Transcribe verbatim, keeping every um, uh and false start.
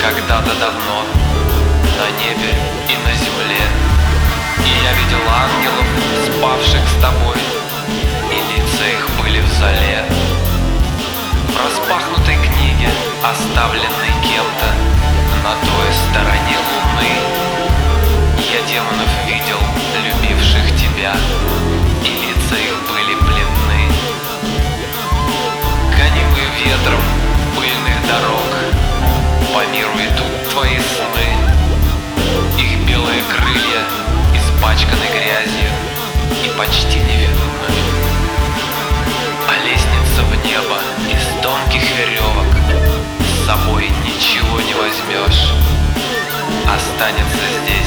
когда-то давно, на небе и на земле. И я видел ангелов, спавших с тобой, и лица их были в зале. В распахнутой книге, оставленной кем-то на той стороне луны, я демонов видел, любивших тебя, и лица их были бледны. Гонимые ветром пыльных дорог, по миру идут твои сны. Их белые крылья испачканы грязью и почти невидны. А лестница в небо из тонких веревок, с собой ничего не возьмешь. Останется здесь